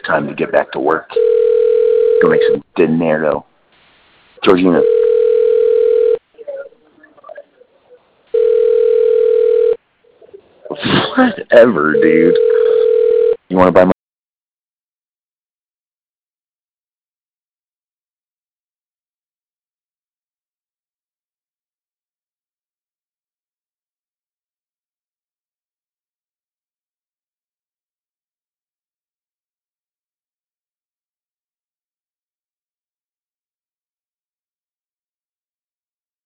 time to get back to work. Go make some dinero. Georgina. Whatever, dude. You want to buy